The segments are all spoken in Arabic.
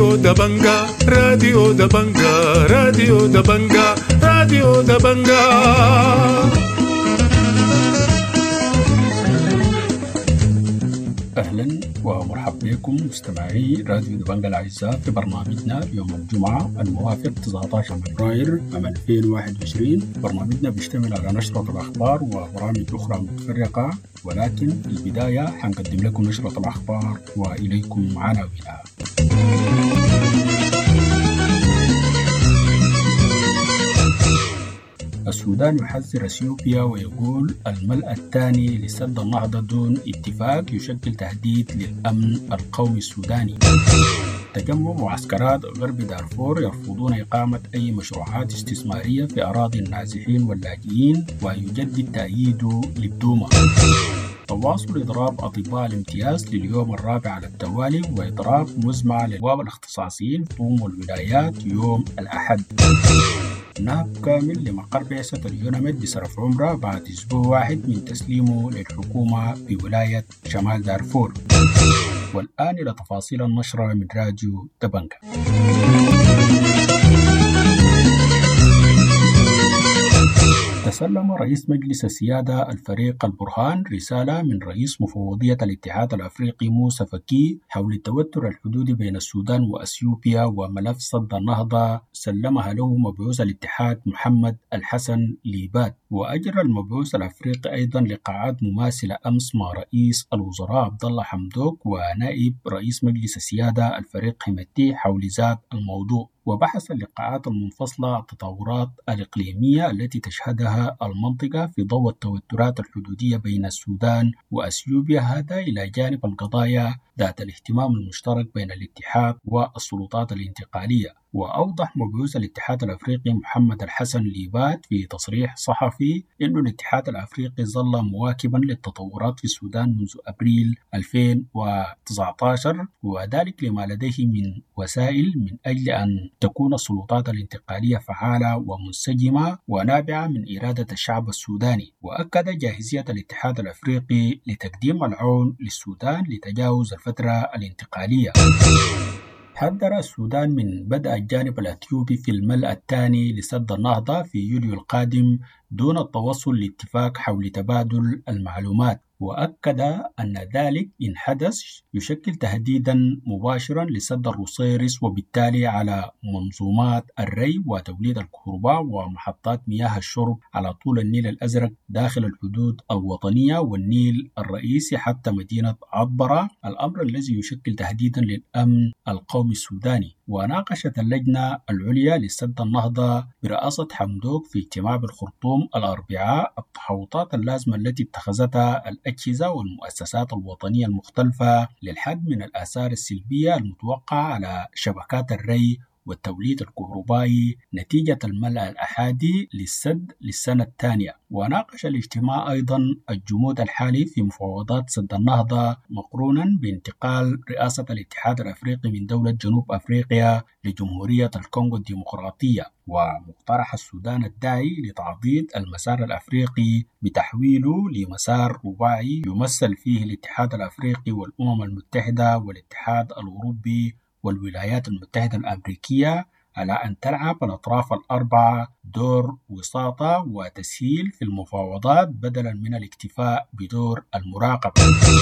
راديو دبنجا راديو دبنجا راديو دبنجا راديو دبنجا. أهلا ومرحبا بكم مستمعي راديو دبنجا الأعزاء في برنامجنا يوم الجمعة الموافق 19 فبراير عام 2021. برنامجنا بيشتمل على نشرة الأخبار وبرامج أخرى متفرقة، ولكن في البداية حنقدم لكم نشرة الأخبار وإليكم عناوينها. السودان يحذر اثيوبيا ويقول الملء الثاني لسد النهضة دون اتفاق يشكل تهديد للأمن القومي السوداني. تجمع معسكرات غرب دارفور يرفضون إقامة أي مشروعات استثمارية في أراضي النازحين واللاجئين ويجدد تأييده للدوما. تواصل إضراب أطباء الامتياز لليوم الرابع على التوالي، وإضراب مزمع للنواب الاختصاصيين في والولايات يوم الأحد. نهب كامل لمقر بعثة اليونميد بصرف عمرة بعد أسبوع واحد من تسليمه للحكومة بولاية شمال دارفور. والآن إلى تفاصيل النشرة من راديو دبنجا. تسلم رئيس مجلس السيادة الفريق البرهان رسالة من رئيس مفوضية الاتحاد الأفريقي موسى فكي حول التوتر الحدودي بين السودان وأثيوبيا وملف سد النهضة، سلمها له مبعوث الاتحاد محمد الحسن ليبات. وأجرى المبعوث الأفريقي أيضا لقاءات مماثلة أمس مع رئيس الوزراء عبد الله حمدوك ونائب رئيس مجلس السيادة الفريق حمدتي حول ذات الموضوع. وبحث اللقاءات المنفصلة التطورات الإقليمية التي تشهدها المنطقة في ضوء التوترات الحدودية بين السودان وأثيوبيا، هذا إلى جانب القضايا ذات الاهتمام المشترك بين الاتحاد والسلطات الانتقالية. وأوضح مبعوث الاتحاد الأفريقي محمد الحسن ليبات في تصريح صحفي أن الاتحاد الأفريقي ظل مواكبا للتطورات في السودان منذ أبريل 2019، وذلك لما لديه من وسائل من أجل أن تكون السلطات الانتقالية فعالة ومنسجمة ونابعة من إرادة الشعب السوداني. وأكد جاهزية الاتحاد الأفريقي لتقديم العون للسودان لتجاوز الفترة الانتقالية. حذر السودان من بدء الجانب الأثيوبي في الملء الثاني لسد النهضة في يوليو القادم دون التوصل لاتفاق حول تبادل المعلومات، وأكد أن ذلك إن حدث يشكل تهديدا مباشرا لسد الروسيرس وبالتالي على منظومات الري وتوليد الكهرباء ومحطات مياه الشرب على طول النيل الأزرق داخل الحدود الوطنية والنيل الرئيسي حتى مدينة عطبرة، الأمر الذي يشكل تهديدا للأمن القومي السوداني. وناقشت اللجنة العليا لسد النهضة برئاسة حمدوك في اجتماع بالخرطوم الأربعاء التحوطات اللازمة التي اتخذتها الأجهزة والمؤسسات الوطنية المختلفة للحد من الآثار السلبية المتوقعة على شبكات الري والتوليد الكهربائي نتيجة الملء الأحادي للسد للسنة الثانية. وناقش الاجتماع أيضا الجمود الحالي في مفاوضات سد النهضة مقرونا بانتقال رئاسة الاتحاد الأفريقي من دولة جنوب أفريقيا لجمهورية الكونغو الديمقراطية، ومقترح السودان الداعي لتعضيد المسار الأفريقي بتحويله لمسار رباعي يمثل فيه الاتحاد الأفريقي والأمم المتحدة والاتحاد الأوروبي والولايات المتحدة الأمريكية، على أن تلعب الأطراف الأربعة دور وساطة وتسهيل في المفاوضات بدلا من الاكتفاء بدور المراقبة.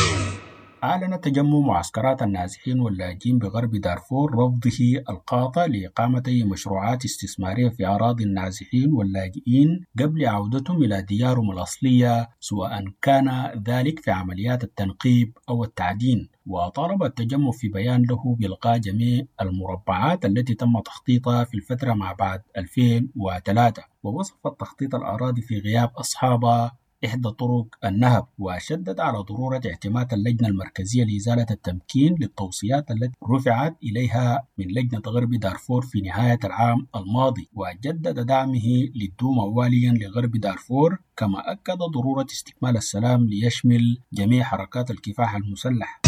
أعلن تجمع معسكرات النازحين واللاجئين بغرب دارفور رفضه القاطع لإقامة أي مشروعات استثمارية في أراضي النازحين واللاجئين قبل عودتهم إلى ديارهم الأصلية، سواء كان ذلك في عمليات التنقيب أو التعدين. وطالب التجمع في بيان له بإلغاء جميع المربعات التي تم تخطيطها في الفترة ما بعد 2003، ووصف التخطيط الأراضي في غياب أصحابها إحدى طرق النهب. وشدد على ضرورة اعتماد اللجنة المركزية لإزالة التمكين للتوصيات التي رفعت إليها من لجنة غرب دارفور في نهاية العام الماضي، وجدد دعمه للدوما واليا لغرب دارفور، كما أكد ضرورة استكمال السلام ليشمل جميع حركات الكفاح المسلح.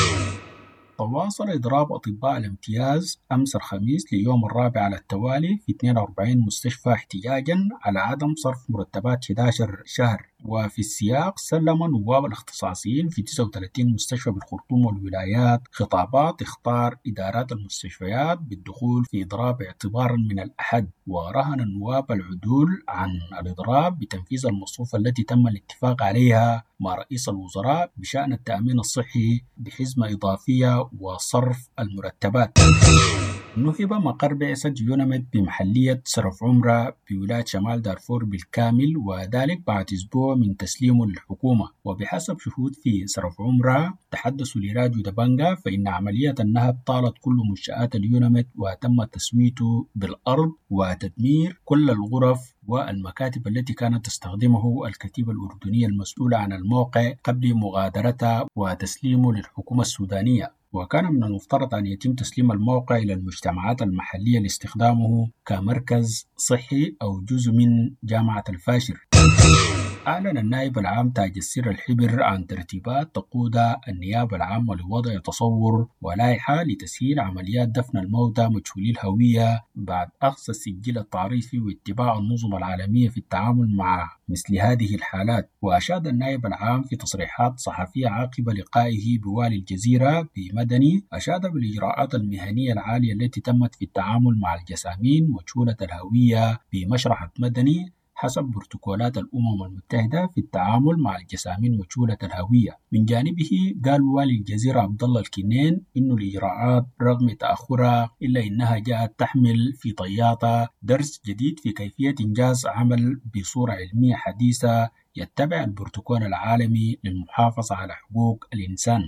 تواصل إضراب أطباء الامتياز أمس الخميس ليوم الرابع على التوالي في 42 مستشفى احتجاجا على عدم صرف مرتبات 11 شهر وفي السياق سلم النواب الاختصاصيين في 39 مستشفى بالخرطوم والولايات خطابات اختار إدارات المستشفيات بالدخول في إضراب اعتبارا من الأحد، ورهن النواب العدول عن الإضراب بتنفيذ المصفوفة التي تم الاتفاق عليها مع رئيس الوزراء بشأن التأمين الصحي بحزمة إضافية وصرف المرتبات. نهب مقر بعثة يونميد بمحلية سرف عمرة بولاية شمال دارفور بالكامل، وذلك بعد أسبوع من تسليمه للحكومة. وبحسب شهود في سرف عمرة تحدثوا لراديو دبنجا فإن عملية النهب طالت كل منشآت اليونميد وتم تسويته بالأرض وتدمير كل الغرف والمكاتب التي كانت تستخدمه الكتيبة الأردنية المسؤولة عن الموقع قبل مغادرتها وتسليمه للحكومة السودانية. وكان من المفترض أن يتم تسليم الموقع إلى المجتمعات المحلية لاستخدامه كمركز صحي أو جزء من جامعة الفاشر. أعلن النائب العام تاج السر الحبر عن ترتيبات تقودها النيابة العامة لوضع تصور ولائحة لتسهيل عمليات دفن الموتى مجهولي الهوية بعد أخذ السجل التعريفي واتباع النظم العالمية في التعامل مع مثل هذه الحالات. وأشاد النائب العام في تصريحات صحفية عقب لقائه بوالي الجزيرة بمدني، أشاد بالإجراءات المهنية العالية التي تمت في التعامل مع الجسامين مجهولة الهوية بمشرحة مدني حسب بروتوكولات الأمم المتحدة في التعامل مع الجسامين مجهولة الهوية. من جانبه قال والي الجزيرة عبد الله الكنين إنه الإجراءات رغم تأخرها إلا إنها جاءت تحمل في طياتها درس جديد في كيفية إنجاز عمل بصورة علمية حديثة يتبع البروتوكول العالمي للمحافظة على حقوق الإنسان.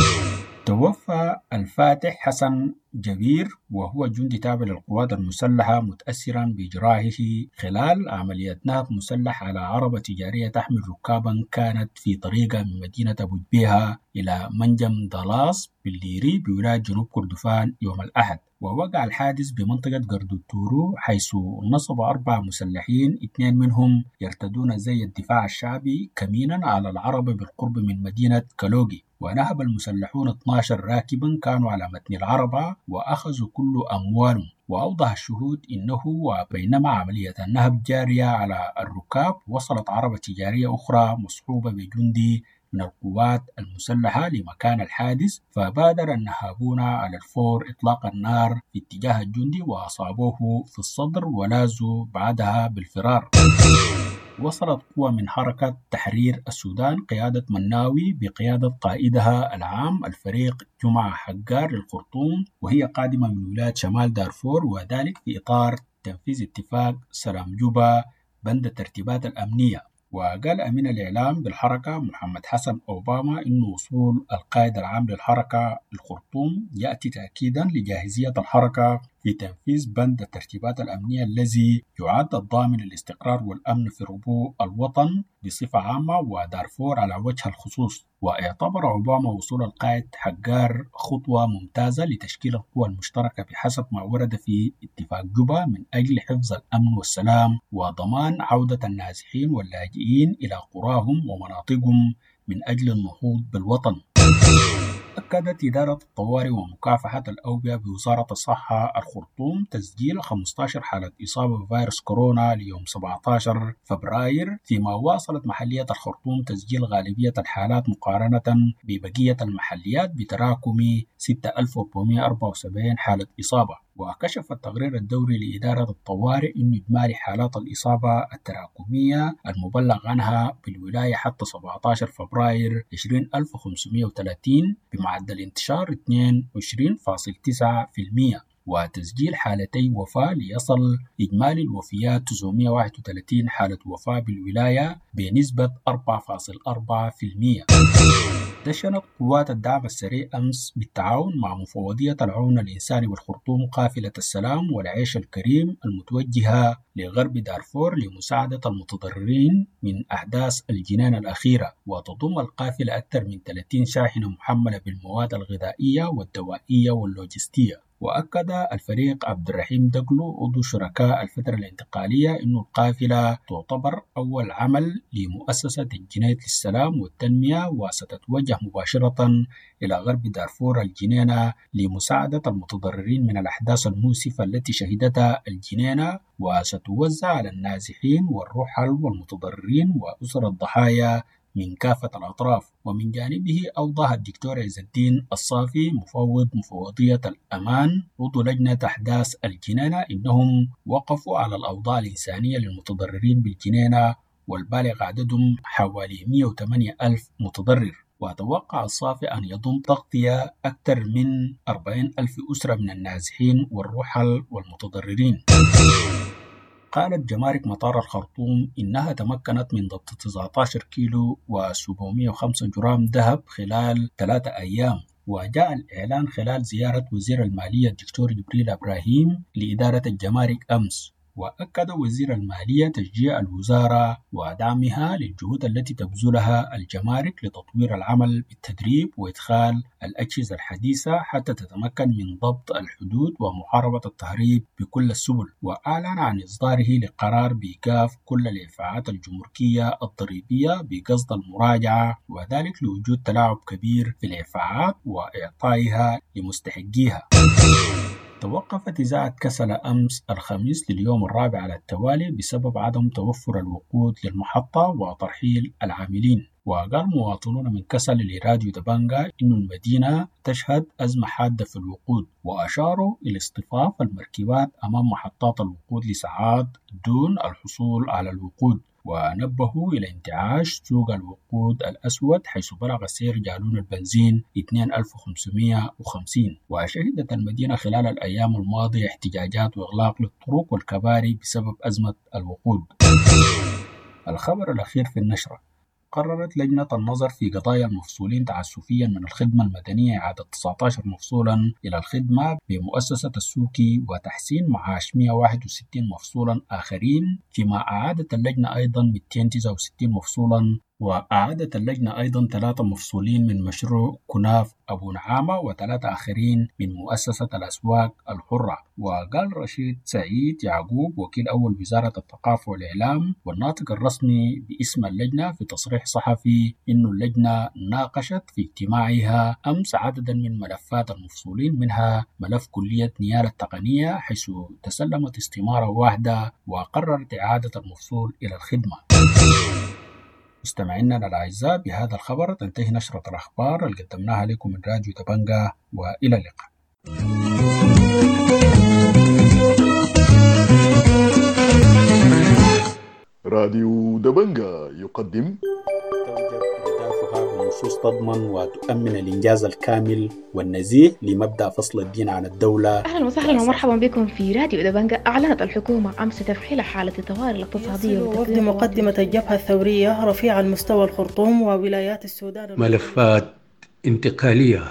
توفى الفاتح حسن جبير وهو جندي تابع للقوات المسلحة متأثرا بجراحه خلال عملية نهب مسلح على عربة تجارية تحمل ركابا كانت في طريقها من مدينة أبو جبيهة إلى منجم دالاس بالليري بولاية جنوب كردفان يوم الأحد. ووقع الحادث بمنطقة قردوتورو حيث نصب 4 مسلحين 2 منهم يرتدون زي الدفاع الشعبي كمينا على العربة بالقرب من مدينة كالوغي. ونهب المسلحون 12 راكبا كانوا على متن العربة وأخذوا كل أموالهم. وأوضح الشهود إنه وبينما عملية النهب جارية على الركاب وصلت عربة تجارية أخرى مصحوبة بجندي من القوات المسلحة لمكان الحادث، فبادر النهابون على الفور إطلاق النار في اتجاه الجندي وأصابوه في الصدر ولازوا بعدها بالفرار. وصلت قوة من حركة تحرير السودان قيادة مناوي بقيادة قائدها العام الفريق جمعة حجار للخرطوم وهي قادمة من ولاية شمال دارفور، وذلك في إطار تنفيذ اتفاق سلام جوبا بند الترتيبات الأمنية. وقال أمين الإعلام بالحركة محمد حسن أوباما إنه وصول القائد العام للحركة الخرطوم يأتي تأكيدا لجاهزية الحركة في تنفيذ بند الترتيبات الأمنية الذي يعد الضامن للاستقرار والأمن في ربوع الوطن بصفة عامة ودارفور على وجه الخصوص. واعتبر أوباما وصول القائد حجار خطوة ممتازة لتشكيل القوى المشتركة بحسب ما ورد في اتفاق جوبا من أجل حفظ الأمن والسلام وضمان عودة النازحين واللاجئين إلى قراهم ومناطقهم من أجل النهوض بالوطن. أكدت إدارة الطوارئ ومكافحة الأوبئة بوزارة الصحة الخرطوم تسجيل 15 حالة إصابة بفيروس كورونا ليوم 17 فبراير، فيما واصلت محلية الخرطوم تسجيل غالبية الحالات مقارنة ببقية المحليات بتراكم 6474 حالة إصابة. وكشف التقرير الدوري لإدارة الطوارئ أن إجمالي حالات الإصابة التراكمية المبلغ عنها بالولاية حتى 17 فبراير 20530 بمعدل انتشار 22.9%، وتسجيل حالتي وفاة ليصل إجمالي الوفيات 931 حالة وفاة بالولاية بنسبة 4.4%. دشنت قوات الدعم السريع أمس بالتعاون مع مفوضية العون الإنساني والخرطوم قافلة السلام والعيش الكريم المتوجهة لغرب دارفور لمساعدة المتضررين من أحداث الجنان الأخيرة. وتضم القافلة أكثر من 30 شاحنة محملة بالمواد الغذائية والدوائية واللوجستية. وأكد الفريق عبد الرحيم دقلو عضو شركاء الفترة الانتقالية أن القافلة تعتبر أول عمل لمؤسسة الجنيد للسلام والتنمية، وستتوجه مباشرة إلى غرب دارفور الجنينة لمساعدة المتضررين من الأحداث المؤسفة التي شهدتها الجنينة، وستوزع على النازحين والرحل والمتضررين وأسر الضحايا من كافة الأطراف. ومن جانبه أوضح الدكتور عز الدين الصافي مفوض مفوضية الأمان عضو لجنة أحداث الجنينة إنهم وقفوا على الأوضاع الإنسانية للمتضررين بالجنينة والبالغ عددهم حوالي 108 ألف متضرر. وأتوقع الصافي أن يضم تغطية أكثر من 40 ألف أسرة من النازحين والرحل والمتضررين. قالت جمارك مطار الخرطوم إنها تمكنت من ضبط 19 كيلو و705 جرام ذهب خلال 3 أيام. وجاء الإعلان خلال زيارة وزير المالية الدكتور جبريل إبراهيم لإدارة الجمارك أمس. وأكد وزير المالية تشجيع الوزارة ودعمها للجهود التي تبذلها الجمارك لتطوير العمل بالتدريب وإدخال الأجهزة الحديثة حتى تتمكن من ضبط الحدود ومحاربة التهريب بكل السبل. وأعلن عن إصداره لقرار بإيقاف كل الإدفاعات الجمركية الضريبية بقصد المراجعة، وذلك لوجود تلاعب كبير في الإدفاعات وإعطائها لمستحقيها. توقفت إذاعة كسل أمس الخميس لليوم الرابع على التوالي بسبب عدم توفر الوقود للمحطة وترحيل العاملين. وقال مواطنون من كسل لراديو دبنجا إن المدينة تشهد أزمة حادة في الوقود، وأشاروا إلى اصطفاف المركبات أمام محطات الوقود لساعات دون الحصول على الوقود. ونبهوا إلى انتعاش سوق الوقود الأسود حيث بلغ سعر جالون البنزين 2550. وشهدت المدينة خلال الأيام الماضية احتجاجات وإغلاق للطرق والكباري بسبب أزمة الوقود. الخبر الأخير في النشرة: قررت لجنة النظر في قضايا المفصولين تعسفيا من الخدمة المدنية إعادة 19 مفصولا إلى الخدمة بمؤسسة السوكي وتحسين معاش 161 مفصولا آخرين، فيما أعادت اللجنة أيضا 269 مفصولا. وأعادت اللجنة أيضا 3 مفصولين من مشروع كناف أبو نعامة و3 آخرين من مؤسسة الأسواق الحرة. وقال رشيد سعيد يعقوب وكيل أول وزارة الثقافة والإعلام والناطق الرسمي باسم اللجنة في تصريح صحفي إن اللجنة ناقشت في اجتماعها أمس عددا من ملفات المفصولين، منها ملف كلية نيال التقنية حيث تسلمت استمارة واحدة وقررت إعادة المفصول إلى الخدمة. مستمعينا الأعزاء، بهذا الخبر تنتهي نشرة الأخبار اللي قدمناها لكم من راديو دبنجا، وإلى اللقاء. راديو دبنجا يقدم بنصوص تضمن وتؤمن الإنجاز الكامل والنزيه لمبدأ فصل الدين عن الدولة. أهلا وسهلا ومرحبا بكم في راديو دبنجا. أعلنت الحكومة أمس تفعيل حالة الطوارئ الاقتصادية وفد مقدمة الجبهة الثورية رفيع المستوى الخرطوم وولايات السودان ملفات انتقالية.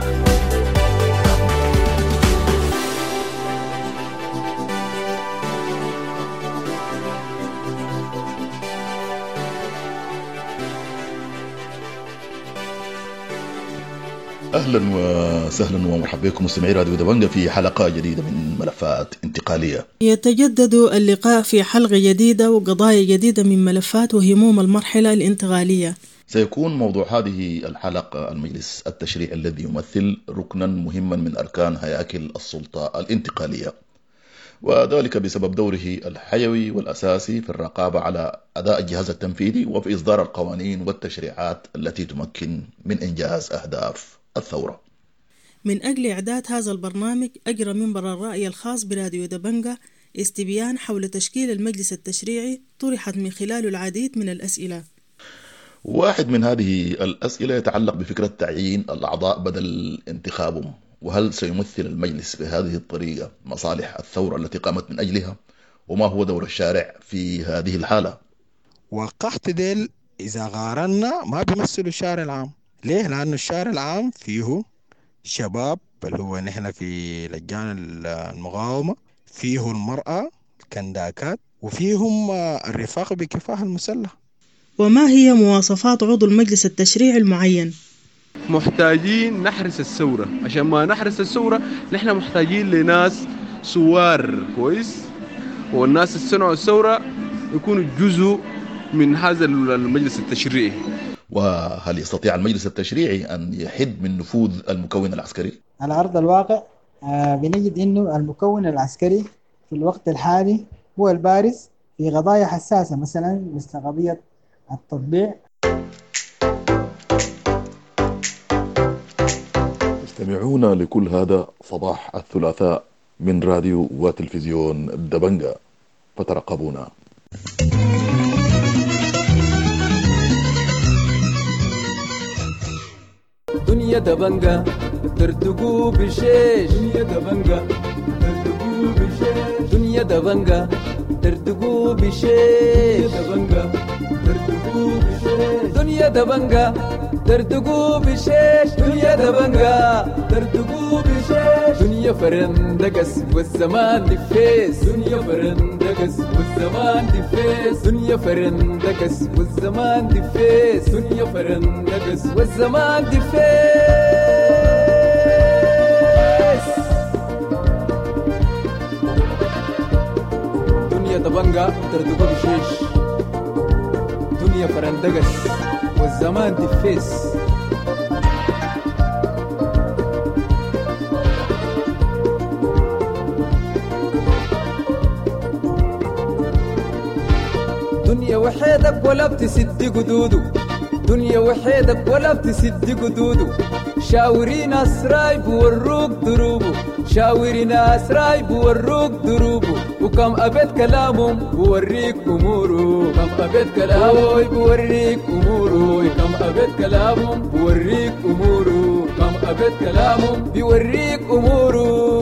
أهلا وسهلا ومرحبا بكم مستمعي راديو دبنجا في حلقة جديدة من ملفات انتقالية. يتجدد اللقاء في حلقة جديدة وقضايا جديدة من ملفات وهموم المرحلة الانتقالية. سيكون موضوع هذه الحلقة المجلس التشريعي الذي يمثل ركنا مهما من أركان هياكل السلطة الانتقالية، وذلك بسبب دوره الحيوي والأساسي في الرقابة على أداء الجهاز التنفيذي وفي إصدار القوانين والتشريعات التي تمكن من إنجاز أهداف الثورة. من أجل إعداد هذا البرنامج أجرى منبر الرأي الخاص براديو دبنجا استبيان حول تشكيل المجلس التشريعي طرحت من خلاله العديد من الأسئلة. واحد من هذه الأسئلة يتعلق بفكرة تعيين الأعضاء بدل انتخابهم، وهل سيمثل المجلس بهذه الطريقة مصالح الثورة التي قامت من أجلها؟ وما هو دور الشارع في هذه الحالة؟ وقحت ديل إذا قارنا ما بيمثلوا الشارع العام. ليه؟ لأنه الشارع العام فيه شباب، بل هو نحن في لجان المقاومة، فيه المرأة الكنداكات، وفيهم الرفاق بكفاح المسلح. وما هي مواصفات عضو المجلس التشريعي المعين؟ محتاجين نحرس الثورة. عشان ما نحرس الثورة نحن محتاجين لناس سوار كويس، والناس اللي صنعوا الثورة يكونوا جزء من هذا المجلس التشريعي. وهل يستطيع المجلس التشريعي أن يحد من نفوذ المكون العسكري؟ على أرض الواقع بنجد أنه المكون العسكري في الوقت الحالي هو البارز في قضايا حساسة، مثلا مثل قضية التطبيع. استمعونا لكل هذا صباح الثلاثاء من راديو وتلفزيون دبنجة، فترقبونا. دنيا دبنجة ترتقو بشيش، دنيا دبنجة ترتقو بشيش، دنيا دبنجة ترتقو بشيش، دبنجة ترتقو بشيش، دنيا دبنجة ترتقو بشيش، دنيا دبنجة ترتقو بشيش، دنيا فرندقس والزمان دفيس، دنيا فرندقس والزمان دفيس، دنيا فرندقس والزمان دفيس، دنيا فرندقس والزمان دفيس. دنيا دبنجة ترتقو بشيش، دنيا فرندقس والزمان دفيس. دنيا وحيدك ولا بتسد قدودو، دنيا وحيدك ولا بتسد قدودو، شاورين اسراي بوروك دروبو، شاورين اسراي بوروك دروبو، وكم ابد كلامهم بوريك امورو، كم ابد كلامهم بوريك امورو، كم ابد كلامهم بوريك امورو، كم ابد كلامهم بوريك امورو.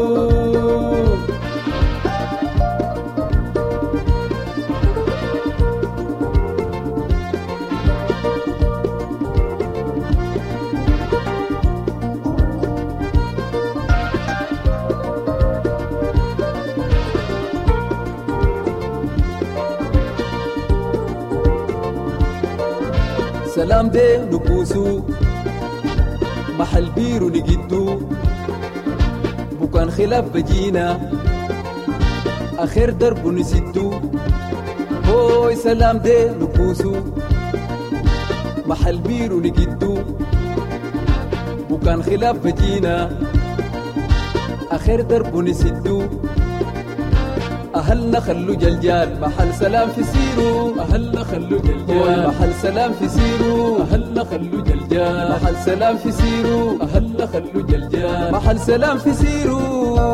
سلام دي نبوسو محل بيرو نجدو، بكان خلاف بجينا آخر درب نسدو. هوي سلام دي نبوسو محل بيرو نجدو، بكان خلاف بجينا آخر درب نسدو. أهلنا خلو جلجال محل سلام في سيرو، أهلنا خلو جلجال محل سلام في سيرو، أهلنا خلو جلجال محل سلام في سيرو، أهلنا خلو جلجال محل سلام في سيرو.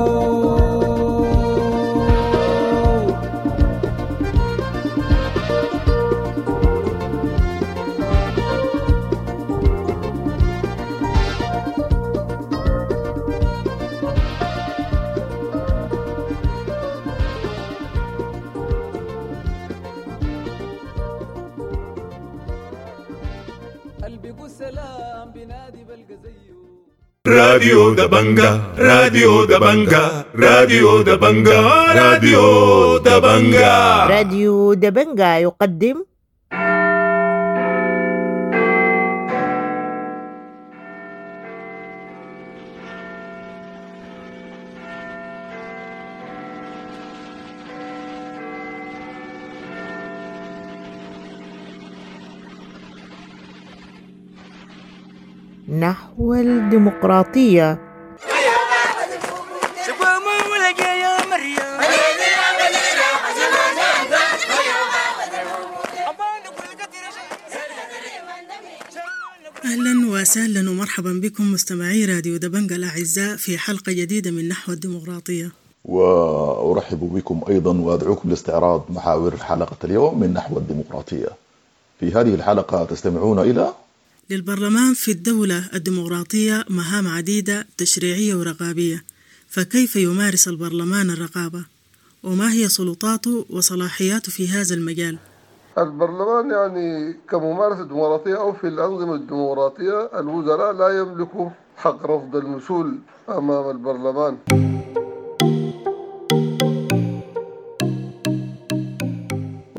راديو دبنجة، راديو دبنجة، راديو دبنجة، راديو دبنجة. راديو دبنجة يقدم نحو الديمقراطية. أهلا وسهلا ومرحبا بكم مستمعي راديو دبنجة الأعزاء في حلقة جديدة من نحو الديمقراطية، وأرحب بكم أيضا وأدعوكم لاستعراض محاور حلقة اليوم من نحو الديمقراطية. في هذه الحلقة تستمعون إلى للبرلمان في الدولة الديمقراطية مهام عديدة تشريعية ورقابية، فكيف يمارس البرلمان الرقابة؟ وما هي سلطاته وصلاحياته في هذا المجال؟ البرلمان يعني كممارسة ديمقراطية أو في الأنظمة الديمقراطية الوزراء لا يملكوا حق رفض المسؤول أمام البرلمان.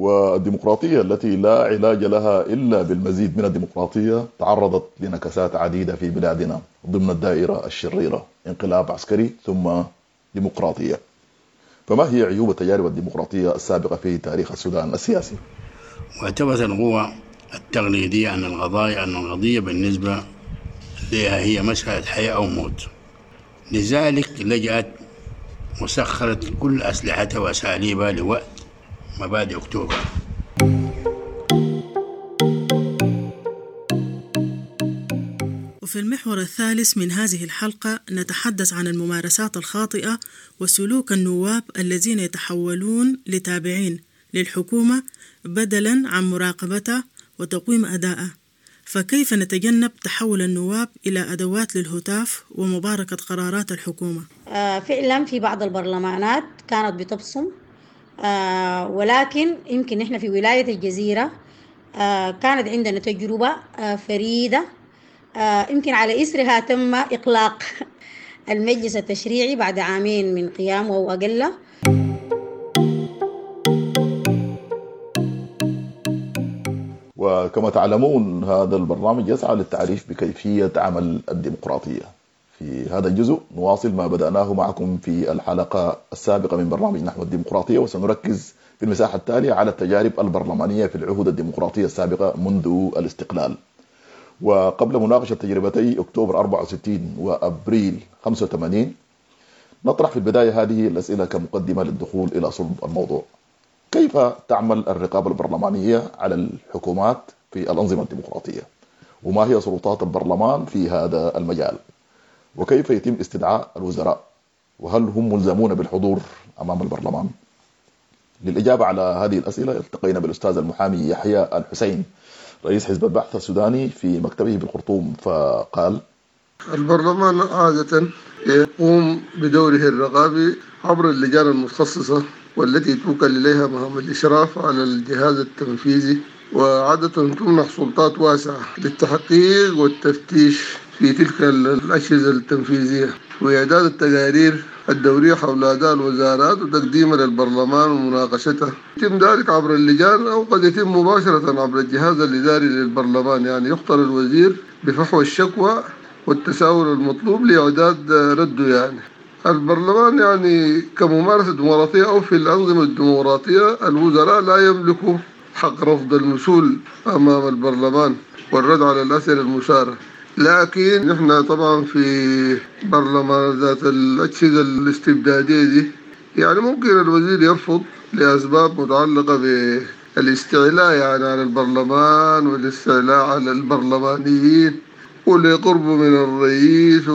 والديمقراطية التي لا علاج لها إلا بالمزيد من الديمقراطية تعرضت لنكسات عديدة في بلادنا ضمن الدائرة الشريرة: انقلاب عسكري ثم ديمقراطية. فما هي عيوب التجارب الديمقراطية السابقة في تاريخ السودان السياسي؟ واعتبرت القوى التقليدية أن القضية بالنسبة لها هي مسألة حياة أو موت، لذلك لجأت وسخرت كل أسلحتها وأساليبها لوقت مبادئ أكتوبر. وفي المحور الثالث من هذه الحلقة نتحدث عن الممارسات الخاطئة وسلوك النواب الذين يتحولون لتابعين للحكومة بدلاً عن مراقبتها وتقويم أدائها. فكيف نتجنب تحول النواب إلى أدوات للهتاف ومباركة قرارات الحكومة؟ فعلا في بعض البرلمانات كانت بتبصم، ولكن يمكن إحنا في ولاية الجزيرة كانت عندنا تجربة فريدة، يمكن على إثرها تم إغلاق المجلس التشريعي بعد عامين من قيامه أو أقل. وكما تعلمون هذا البرنامج يسعى للتعريف بكيفية عمل الديمقراطية. في هذا الجزء نواصل ما بدأناه معكم في الحلقة السابقة من برنامج نحو الديمقراطية، وسنركز في المساحة التالية على التجارب البرلمانية في العهود الديمقراطية السابقة منذ الاستقلال. وقبل مناقشة تجربتي أكتوبر 64 وأبريل 85 نطرح في البداية هذه الأسئلة كمقدمة للدخول إلى صلب الموضوع: كيف تعمل الرقابة البرلمانية على الحكومات في الأنظمة الديمقراطية؟ وما هي سلطات البرلمان في هذا المجال؟ وكيف يتم استدعاء الوزراء؟ وهل هم ملزمون بالحضور أمام البرلمان؟ للإجابة على هذه الأسئلة التقينا بالأستاذ المحامي يحيى الحسين رئيس حزب البحث السوداني في مكتبه بالخرطوم، فقال: البرلمان عادة يقوم بدوره الرقابي عبر اللجان المتخصصة والتي توكل إليها مهام الإشراف على الجهاز التنفيذي، وعادة تمنح سلطات واسعة للتحقيق والتفتيش في تلك الأجهزة التنفيذية وإعداد التقارير الدورية حول أداء الوزارات وتقديمها للبرلمان ومناقشتها. يتم ذلك عبر اللجان أو قد يتم مباشرة عبر الجهاز الإداري للبرلمان، يعني يختار الوزير بفحوى الشكوى والتساؤل المطلوب لإعداد رده. يعني البرلمان يعني كممارسة ديمقراطية أو في الأنظمة الديمقراطية الوزراء لا يملكوا حق رفض المثول أمام البرلمان والرد على الأسئلة المشارة، لكن نحن طبعا في برلمان ذات الأجهزة الاستبدادية دي يعني ممكن الوزير يرفض لأسباب متعلقة بالاستعلاء يعني على البرلمان والاستعلاء على البرلمانيين ولقربه من الرئيس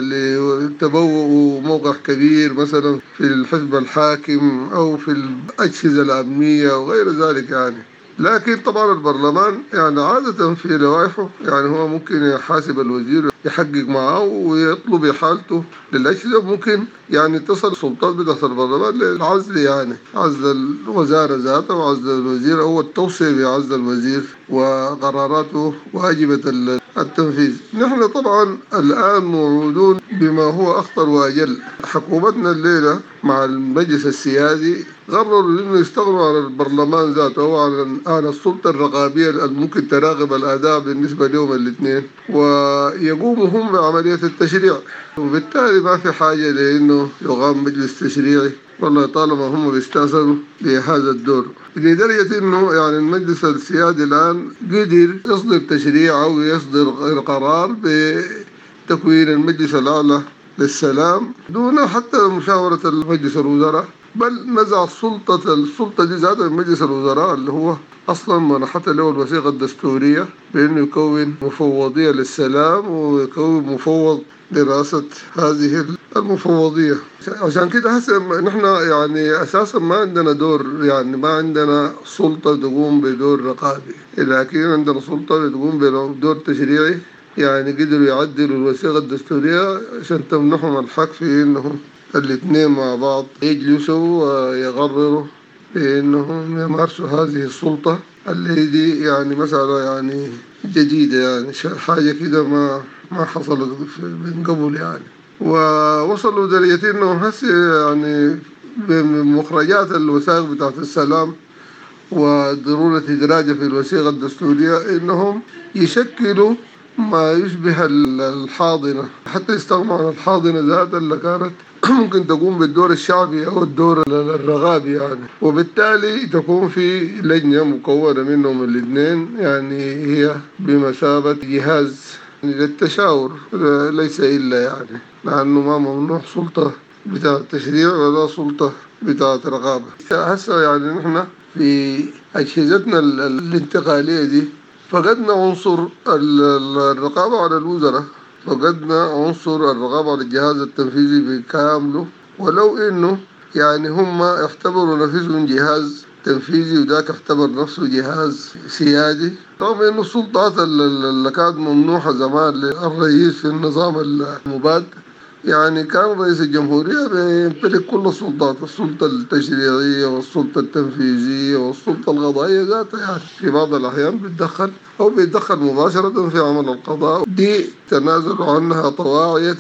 ولتبوء موقع كبير مثلا في الحزب الحاكم أو في الأجهزة الأمنية وغير ذلك يعني. لكن طبعا البرلمان يعني عادة في لوائحه يعني هو ممكن يحاسب الوزير يحقق معه ويطلب إحالته للأجهزة، ممكن يعني تصل السلطات بتاعت البرلمان للعزل، يعني عزل الوزارة ذاتها وعزل الوزير أو التوصية بعزل الوزير وقراراته واجبة التنفيذ. نحن طبعا الآن موعودون بما هو أخطر وأجل. حكومتنا الليلة مع المجلس السيادي قرروا إنه يستغنوا على البرلمان ذاته وعلى السلطة الرقابية الممكن تراقب الأداء بالنسبة لهم الاثنين، ويقوموا هم بعملية التشريع، وبالتالي ما في حاجة لأنه يقام مجلس تشريعي والله طالما هم بيستأثروا بهذا الدور، لدرجة إنه يعني المجلس السيادي الآن قدر يصدر تشريع أو يصدر قرار بتكوين المجلس الأعلى للسلام دون حتى مشاورة المجلس الوزراء، بل نزع السلطة دي ذاتها من مجلس الوزراء اللي هو أصلا منحت له الوثيقة الدستورية بأنه يكون مفوضية للسلام ويكون مفوض لرئاسة هذه المفوضية. عشان كده هسه نحن يعني أساسا ما عندنا دور، يعني ما عندنا سلطة تقوم بدور رقابي، لكن عندنا سلطة تقوم بدور تشريعي. يعني قدروا يعدلوا الوثيقة الدستورية عشان تمنحهم الحق في إنهم الاثنين مع بعض يجلسوا ويقرروا بأنهم يمارسوا هذه السلطة اللي دي يعني مسألة يعني جديدة، يعني حاجة كده ما حصلت من قبل يعني. ووصلوا درجة إنه هسه يعني بمخرجات الوثائق بتاعت السلام وضرورة إدراجه في الوثيقة الدستورية إنهم يشكلوا ما يشبه الحاضنة، حتى يستغنوا عن الحاضنة ذاتها اللي كانت ممكن تقوم بالدور الشعبي أو الدور الرغابي يعني. وبالتالي تكون في لجنة مكونة منهم الاثنين، يعني هي بمثابة جهاز للتشاور ليس إلا يعني، لأنه ما ممنوع سلطة بتاعة التشريع ولا سلطة بتاعة رقابة. هسه يعني نحن في أجهزتنا الانتقالية دي فقدنا عنصر الرقابة على الوزراء، فقدنا عنصر الرقابة على الجهاز التنفيذي بكامله، ولو إنه يعني هم اعتبروا نفسهم جهاز تنفيذي وذاك اعتبر نفسه جهاز سيادي، رغم إنه السلطات اللي كانت ممنوحة زمان للرئيس في النظام المباد يعني كان رئيس الجمهورية بيمتلك كل السلطات، السلطة التشريعية والسلطة التنفيذية والسلطة القضائية ذاتها، يعني في بعض الأحيان بيتدخل مباشرة في عمل القضاء. دي تنازل عنها طواعية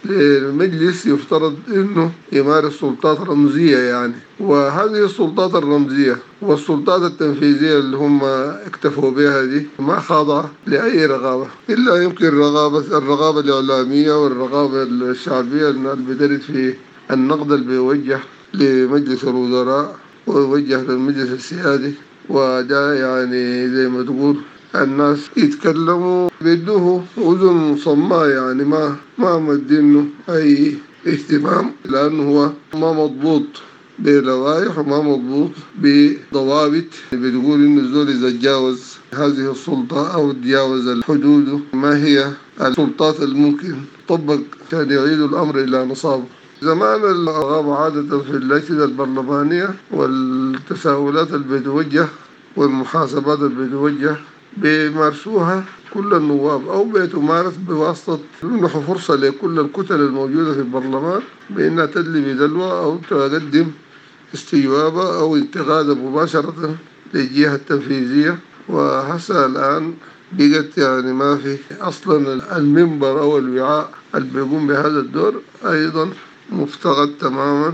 للمجلس يفترض إنه يمارس سلطات رمزية يعني، وهذه السلطات الرمزية والسلطات التنفيذية اللي هم اكتفوا بها دي ما خاضعة لأي رقابة، إلا يمكن الرقابة الإعلامية والرقابة الشعبية اللي بدرت في النقد اللي بيوجه لمجلس الوزراء ويوجه للمجلس السيادي، وده يعني زي ما تقول الناس يتكلموا بيدوه أذن صماء يعني ما مدينه أي اهتمام، لأنه هو ما مضبوط بلوائح وما مضبوط بضوابط بتقول إنه الزول إذا تجاوز هذه السلطة أو تجاوز الحدود ما هي السلطات الممكن تطبق عشان يعيدوا الأمر إلى نصابه. زمان الرقابة عادة في الأجهزة البرلمانية والتساؤلات اللي بتوجه والمحاسبات اللي بتوجه بيمارسوها كل النواب أو بتمارس بواسطة منح فرصة لكل الكتل الموجودة في البرلمان بأنها تدلي بدلوى أو تقدم استجوابة أو انتقاد مباشرة للجهة التنفيذية. وهسه الآن بقت يعني ما في أصلا المنبر أو الوعاء اللي بيقوم بهذا الدور أيضا مفتقد تماما،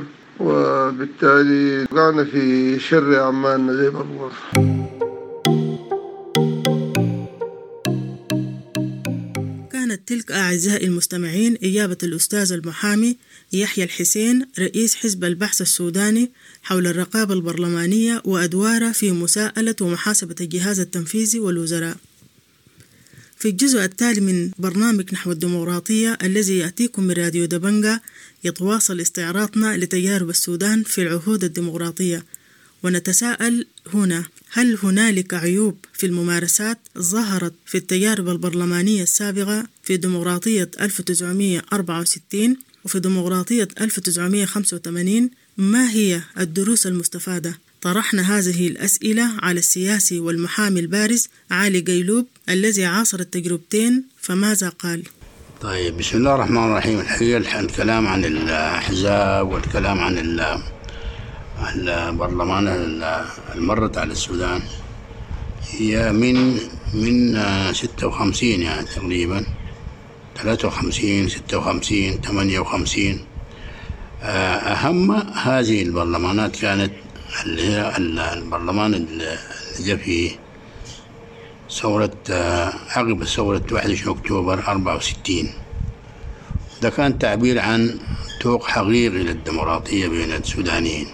وبالتالي وقعنا في شر عمالنا زي ما بقول. كانت تلك أعزائي المستمعين إجابة الأستاذ المحامي يحيى الحسين رئيس حزب البحث السوداني حول الرقابة البرلمانية وأدوارها في مساءلة ومحاسبة الجهاز التنفيذي والوزراء. في الجزء التالي من برنامج نحو الديمقراطية الذي يأتيكم من راديو دبنجا يتواصل استعراضنا لتجارب السودان في العهود الديمقراطية، ونتساءل هنا: هل هنالك عيوب في الممارسات ظهرت في التجارب البرلمانية السابقة في ديمقراطية 1964 وفي ديمقراطية 1985؟ ما هي الدروس المستفادة؟ طرحنا هذه الأسئلة على السياسي والمحامي البارز علي قيلوب الذي عاصر التجربتين، فماذا قال؟ طيب، بسم الله الرحمن الرحيم. الحقيقة الكلام عن الأحزاب والكلام عن البرلمان المرت على السودان هي من 56 يعني تقريبا 53 56 58. أهم هذه البرلمانات كانت اللي هي البرلمان اللي جاء في ثورة عقب ثورة 21 أكتوبر 64. ده كان تعبير عن توق حقيقي للديمقراطية بين السودانيين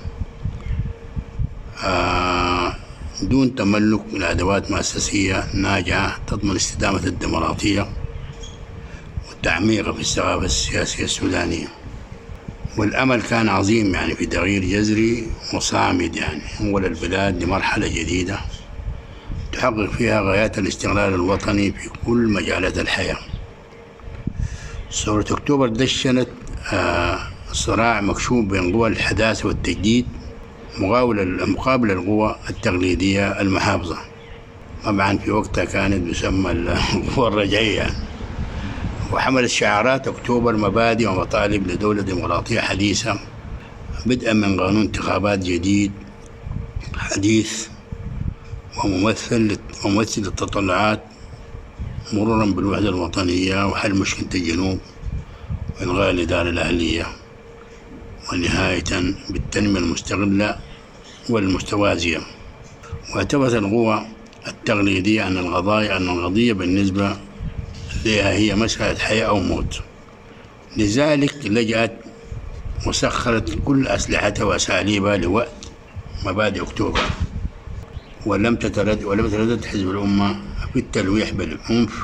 دون تملك من أدوات مؤسسية ناجعة تضمن استدامة الديمقراطية والتعميق في الثقافة السياسية السودانية. والأمل كان عظيم يعني في تغيير جذري وصامد يعني أول البلاد لمرحلة جديدة تحقق فيها غايات الاستقلال الوطني في كل مجالات الحياة. ثورة أكتوبر دشنت صراع مكشوف بين قوى الحداثة والتجديد مقابل القوى التقليدية المحافظة. طبعا في وقتها كانت تسمى القوى الرجعية، وحملت شعارات أكتوبر مبادئ ومطالب لدولة ديمقراطية حديثة، بدءا من قانون انتخابات جديد حديث وممثل للتطلعات، مرورا بالوحدة الوطنية وحل مشكلة الجنوب وإلغاء الإدارة الأهلية، ونهاية بالتنمية المستقلة والمستوازية. واعتبرت القوى التقليدية أن القضية بالنسبة لها هي مسألة حياة أو موت. لذلك لجأت وسخرت كل أسلحتها وأساليبها لوقت مبادئ أكتوبر، ولم تتردد حزب الأمة في التلويح بالعنف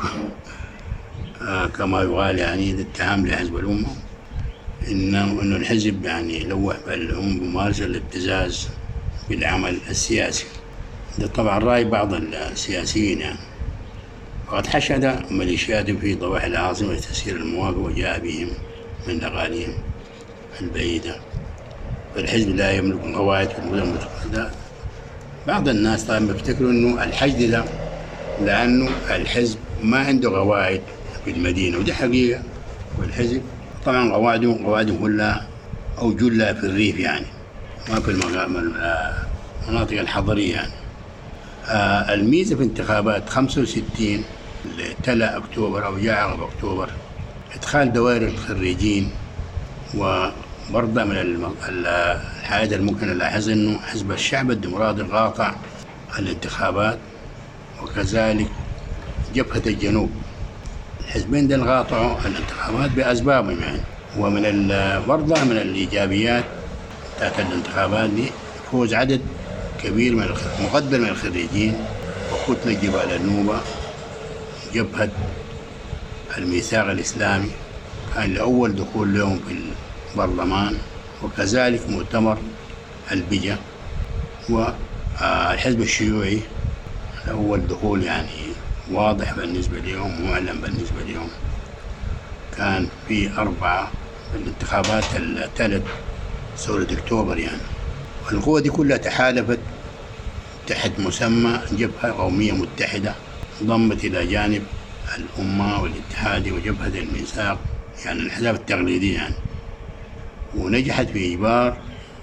كما يقال، يعني الاتهام لحزب الأمة إنه الحزب يعني لوح بالعنف بممارسة الابتزاز بالعمل السياسي. ده طبعا رأي بعض السياسيين يعني. وقد حشد ميليشيات في ضواحي العاصمة لتسيير المواقف وجاء بهم من أقاليم البعيدة. فالحزب لا يملك قواعد في المدن المتقدمة. بعض الناس طبعا بيفتكروا إنه الحشد ده لأنه الحزب ما عنده قواعد في المدينة، ودي حقيقة. والحزب طبعا قواعده كلها أو جلها في الريف يعني، ما في المناطق الحضرية يعني. الميزة في انتخابات 65 اللي تلا أكتوبر أو جاء عقب أكتوبر إدخال دوائر الخريجين، وبرضه من الحاجات اللي ممكن نلاحظ إنه حزب الشعب الديمقراطي قاطع الانتخابات، وكذلك جبهة الجنوب. الحزبين دول قاطعوا الانتخابات بأسبابهم يعني. ومن برضه من الإيجابيات بتاعت الانتخابات دي فوز عدد كبير مقدر من الخريجين وكتلة جبال النوبة، جبهة الميثاق الإسلامي كان لأول دخول لهم في البرلمان، وكذلك مؤتمر البجة، والحزب الشيوعي لأول دخول يعني واضح بالنسبة لهم ومعلن بالنسبة لهم. كان في 4 الانتخابات الثالث ثورة أكتوبر يعني. والقوة دي كلها تحالفت تحت مسمى جبهة قومية متحدة، ضمت إلى جانب الأمة والاتحاد وجبهة الميثاق يعني الأحزاب التقليدية يعني. ونجحت في إجبار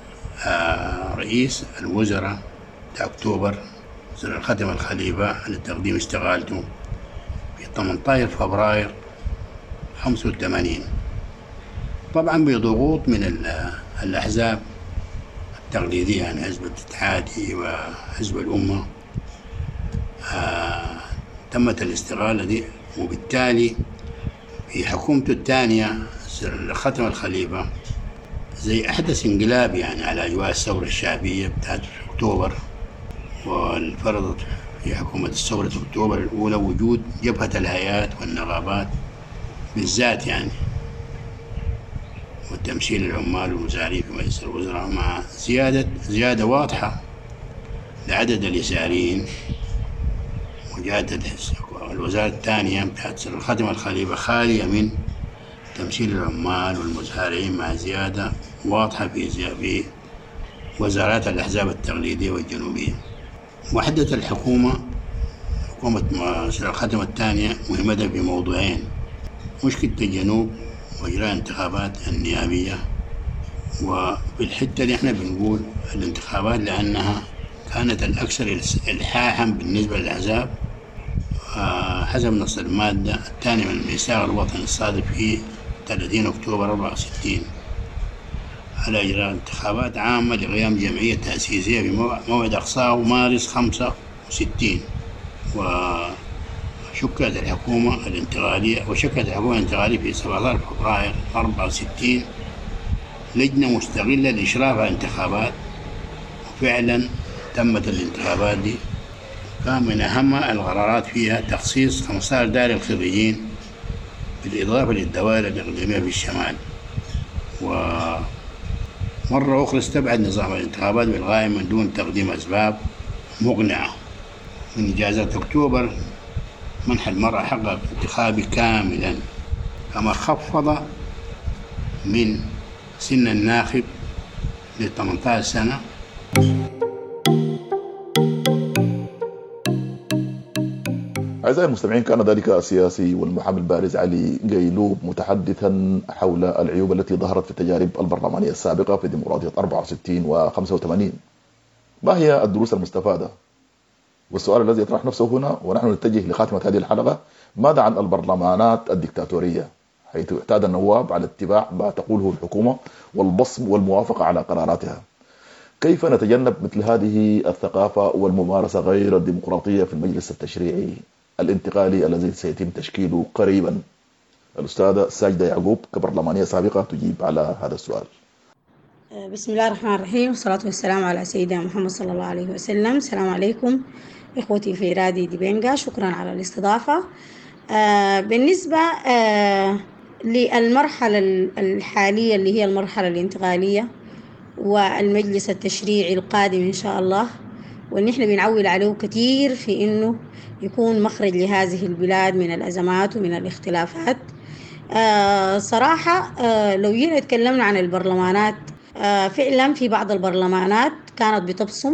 رئيس الوزراء بتاع أكتوبر سر الختم الخليفة لتقديم استقالته في 18 فبراير 85، طبعا بضغوط من الأحزاب التقليدية يعني حزب الاتحادي وحزب الأمة. تمت الاستقالة دي، وبالتالي في حكومته الثانية ختم الخليفة زي أحدث انقلاب يعني على أجواء الثورة الشعبية بتاعت أكتوبر. والفرضت في حكومة الثورة أكتوبر الأولى وجود جبهة الهيئات والنقابات بالذات يعني، وتمثيل العمال والمزارعين في مجلس الوزراء، مع زيادة واضحة لعدد اليساريين. وجاءت الوزارة الثانية بتاعت الختم الخليفة خالية من تمثيل العمال والمزارعين، مع زيادة واضحة في وزارات الأحزاب التقليدية والجنوبية. وحدت حكومة الختم الثانية مهمتها في موضوعين: مشكلة الجنوب وإجراء انتخابات النيابية. وفي الحتة اللي احنا بنقول الانتخابات لأنها كانت الأكثر إلحاحا بالنسبة للأحزاب حسب نص المادة الثانية من الميثاق الوطني الصادر في 30 أكتوبر 64 على إجراء انتخابات عامة لقيام جمعية تأسيسية في موعد أقصاه مارس 65. وشكلت الحكومة الانتقالية في 17 فبراير 64 لجنة مستقلة لإشراف على الانتخابات. وفعلا تمت الانتخابات دي، كان من أهم القرارات فيها تخصيص 15 دائرة الخريجين بالإضافة للدوائر الإقليمية في الشمال. ومرة أخرى استبعد نظام الانتخابات بالغاية من دون تقديم أسباب مقنعة. من إجازة أكتوبر منح المرأة حقها انتخابي كاملا، كما خفض من سن الناخب ل 18 سنة. أعزائي المستمعين، كان ذلك السياسي والمحامي البارز علي قيلوب متحدثا حول العيوب التي ظهرت في التجارب البرلمانية السابقة في ديمقراطية 64 و 85. ما هي الدروس المستفادة؟ والسؤال الذي يطرح نفسه هنا ونحن نتجه لخاتمة هذه الحلقة: ماذا عن البرلمانات الدكتاتورية، حيث اعتاد النواب على اتباع ما تقوله الحكومة والبصم والموافقة على قراراتها؟ كيف نتجنب مثل هذه الثقافة والممارسة غير الديمقراطية في المجلس التشريعي الانتقالي الذي سيتم تشكيله قريبا؟ الأستاذة ساجدة يعقوب كبرلمانية سابقة تجيب على هذا السؤال. بسم الله الرحمن الرحيم، والصلاة والسلام على سيدنا محمد صلى الله عليه وسلم. السلام عليكم إخوتي في راديو دبنجا، شكرا على الاستضافة. بالنسبة للمرحلة الحالية اللي هي المرحلة الانتقالية والمجلس التشريعي القادم إن شاء الله، واللي نحن بنعول عليه كتير في إنه يكون مخرج لهذه البلاد من الأزمات ومن الاختلافات. صراحة لو جينا تكلمنا عن البرلمانات، فعلا في بعض البرلمانات كانت بتبصم،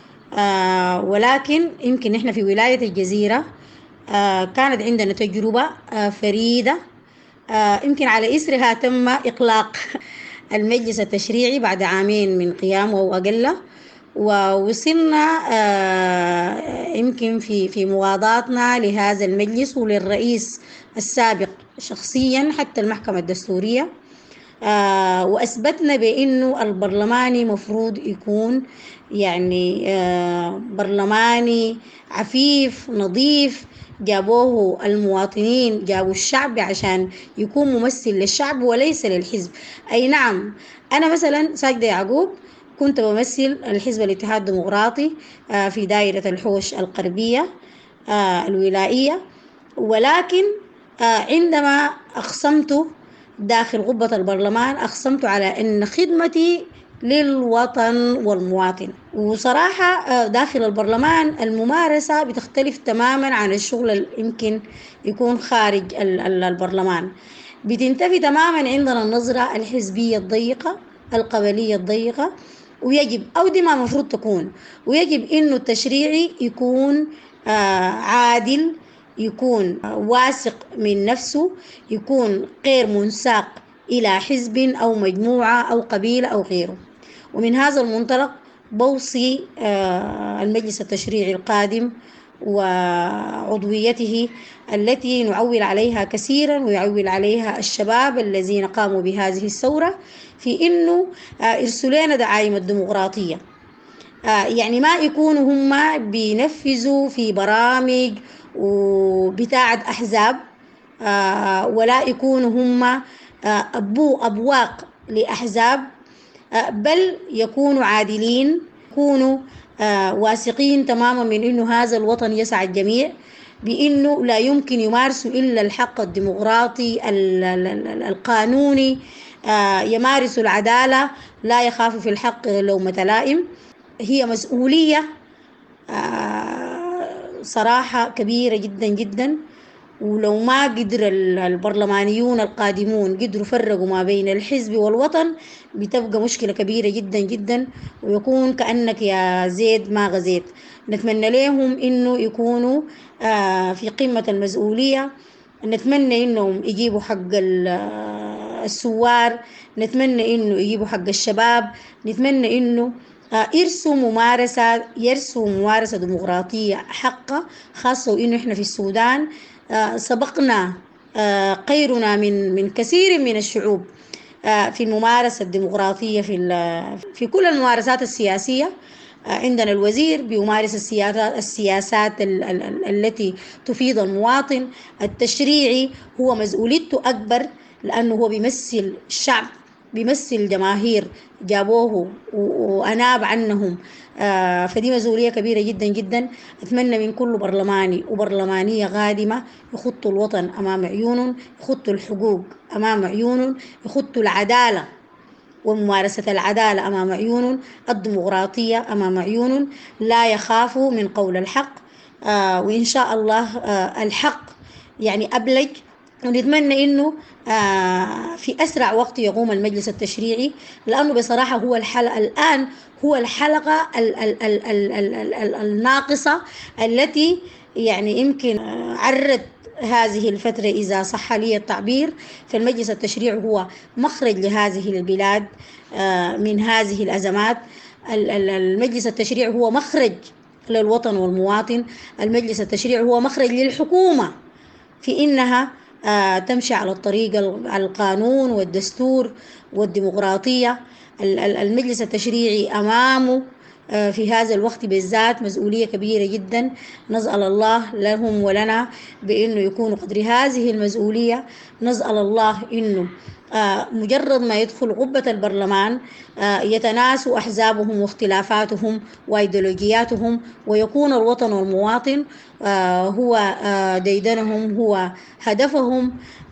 ولكن يمكن نحن في ولاية الجزيرة كانت عندنا تجربة فريدة، يمكن على إثرها تم إغلاق المجلس التشريعي بعد عامين من قيامه أو أقل، ووصلنا يمكن في مواضعتنا لهذا المجلس وللرئيس السابق شخصيا حتى المحكمة الدستورية، وأثبتنا بأنه البرلماني مفروض يكون يعني برلماني عفيف نظيف، جابوه المواطنين، جابوا الشعب عشان يكون ممثل للشعب وليس للحزب. أي نعم، أنا مثلا ساجدة يعقوب كنت بمثل الحزب الاتحاد الديمقراطي في دائرة الحوش الغربية الولائية، ولكن عندما أقسمت داخل غبة البرلمان أقسمت على أن خدمتي للوطن والمواطن. وصراحة داخل البرلمان الممارسة بتختلف تماما عن الشغل اللي يمكن يكون خارج البرلمان. بتنتفي تماما عندنا النظرة الحزبية الضيقة القبلية الضيقة، ويجب أو دي ما مفروض تكون، ويجب إنه التشريعي يكون عادل، يكون واثق من نفسه، يكون غير منساق إلى حزب أو مجموعة أو قبيلة أو غيره. ومن هذا المنطلق بوصي المجلس التشريعي القادم وعضويته التي نعول عليها كثيرا ويعول عليها الشباب الذين قاموا بهذه الثورة في إنه يرسلوا لنا دعائم الديمقراطية، يعني ما يكونوا هم بينفذوا في برامج وبتاعة أحزاب، ولا يكونوا هم أبواق لأحزاب، بل يكونوا عادلين، يكونوا واثقين تماما من إنه هذا الوطن يسعى الجميع، بإنه لا يمكن يمارسوا إلا الحق الديمقراطي القانوني، يمارسوا العدالة، لا يخافوا في الحق لومة لائم. هي مسؤولية صراحة كبيرة جدا جدا، ولو ما قدر البرلمانيون القادمون قدروا فرقوا ما بين الحزب والوطن بتبقى مشكلة كبيرة جدا جدا، ويكون كأنك يا زيد ما غزيت. نتمنى لهم إنه يكونوا في قمة المسؤولية، نتمنى إنهم يجيبوا حق السوار، نتمنى إنه يجيبوا حق الشباب، نتمنى إنه يرسوا ممارسة ديمقراطية حقة، خاصة وإنه إحنا في السودان سبقنا غيرنا من كثير من الشعوب في الممارسة الديمقراطية في كل الممارسات السياسية. عندنا الوزير بيمارس السياسات التي تفيد المواطن. التشريعي هو مسؤوليته أكبر لأنه هو بيمثل الشعب، بيمثل جماهير جابوه وأناب عنهم، فدي مسؤولية كبيرة جدا جدا. أتمنى من كل برلماني وبرلمانية قادمة يخطوا الوطن أمام عيونهم، يخطوا الحقوق أمام عيونهم، يخطوا العدالة وممارسة العدالة أمام عيونهم، الديمقراطية أمام عيونهم، لا يخافوا من قول الحق، وإن شاء الله الحق يعني أبلج. ونتمنى إنه في أسرع وقت يقوم المجلس التشريعي، لأنه بصراحة هو الحلقة الآن هو الحلقة الناقصة التي يعني يمكن عرت هذه الفترة إذا صح لي التعبير. فالمجلس التشريعي هو مخرج لهذه البلاد من هذه الأزمات. المجلس التشريعي هو مخرج للوطن والمواطن. المجلس التشريعي هو مخرج للحكومة في إنها تمشي على الطريق القانون والدستور والديمقراطية. المجلس التشريعي أمامه في هذا الوقت بالذات مسؤولية كبيرة جدا. نسأل الله لهم ولنا بأنه يكونوا قدر هذه المسؤولية. نسأل الله أنه مجرد ما يدخل قبة البرلمان يتناسوا أحزابهم واختلافاتهم وإيديولوجياتهم، ويكون الوطن والمواطن هو ديدنهم، هو هدفهم.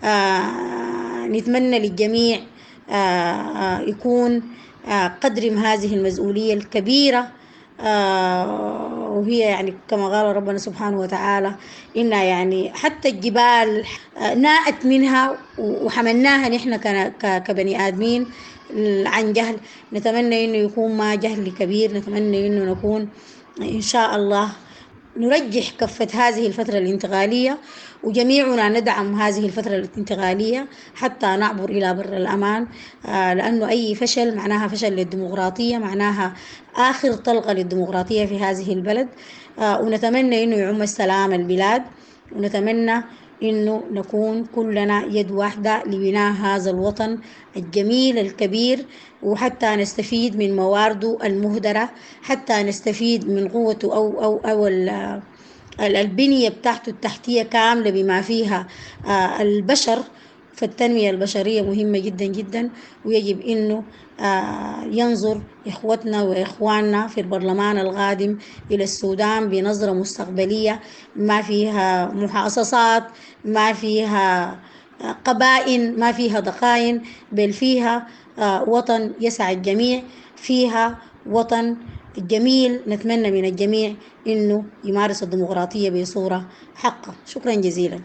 نتمنى للجميع يكون قدر هذه المسؤولية الكبيرة، وهي يعني كما قال ربنا سبحانه وتعالى إنها يعني حتى الجبال ناءت منها وحملناها نحن كبني آدمين عن جهل. نتمنى إنه يكون ما جهل كبير، نتمنى إنه نكون إن شاء الله نرجح كفة هذه الفترة الانتقالية، وجميعنا ندعم هذه الفترة الانتقالية حتى نعبر إلى بر الأمان، لأنه أي فشل معناها فشل للديمقراطية، معناها آخر طلقة للديمقراطية في هذه البلد. ونتمنى إنه يعم السلام البلاد، ونتمنى إنه نكون كلنا يد واحدة لبناء هذا الوطن الجميل الكبير، وحتى نستفيد من موارده المهدرة، حتى نستفيد من قوته أو البنية بتاعته التحتية كاملة بما فيها البشر. فالتنمية البشرية مهمة جدا جدا، ويجب إنه ينظر إخوتنا وإخواننا في البرلمان القادم إلى السودان بنظرة مستقبلية، ما فيها محاصصات، ما فيها قبائل، ما فيها ضغائن، بل فيها وطن يسع الجميع، فيها وطن جميل. نتمنى من الجميع إنه يمارس الديمقراطية بصورة حقة. شكرا جزيلا.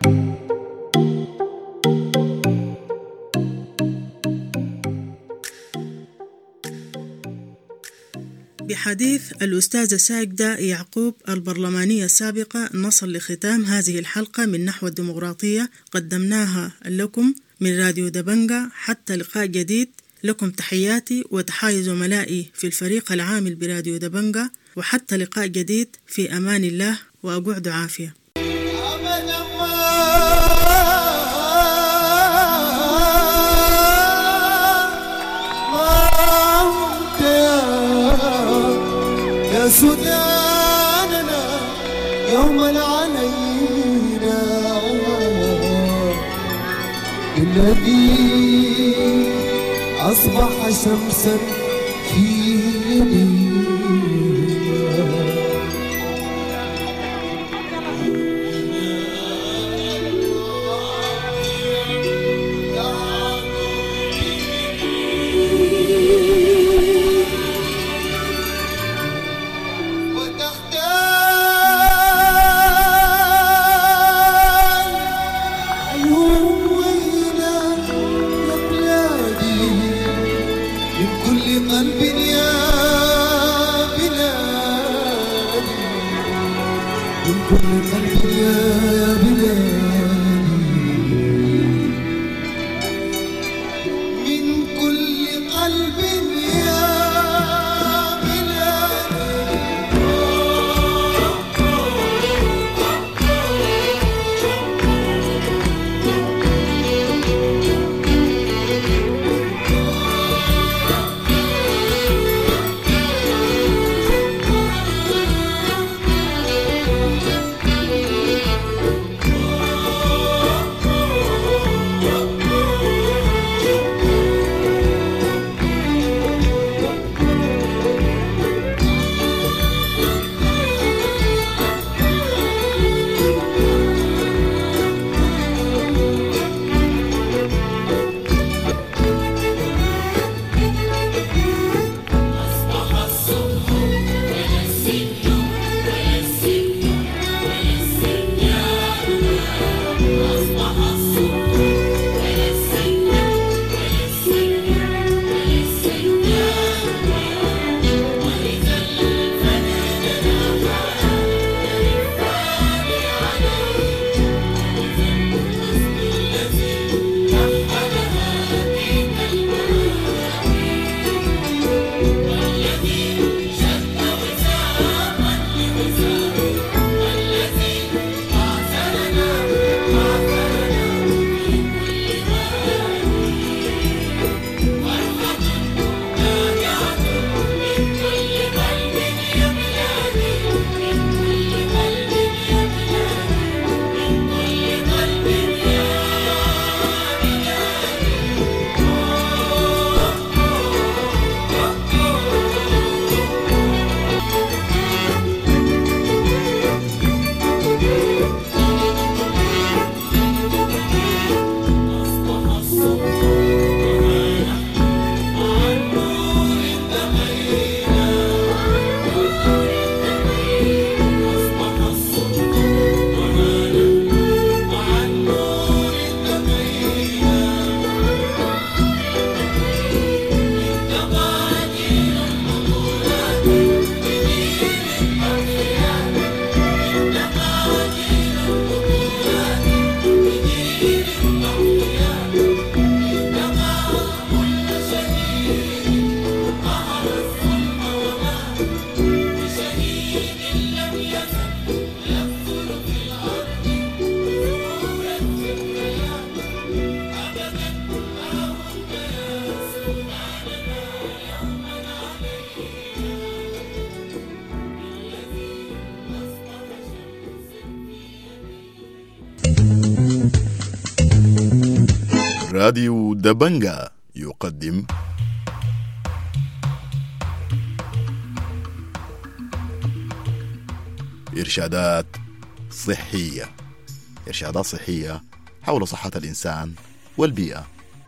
بحديث الأستاذة ساجدة يعقوب البرلمانية السابقة نصل لختام هذه الحلقة من نحو الديمقراطية قدمناها لكم من راديو دبنجة. حتى لقاء جديد، لكم تحياتي وتحايا زملائي في الفريق العامل براديو دبنجة، وحتى لقاء جديد في أمان الله وأقعد عافية. يا سوداننا يوما علينا الذي أصبح شمسا في يدينا. راديو دبنجا يقدم إرشادات صحية حول صحة الإنسان والبيئة.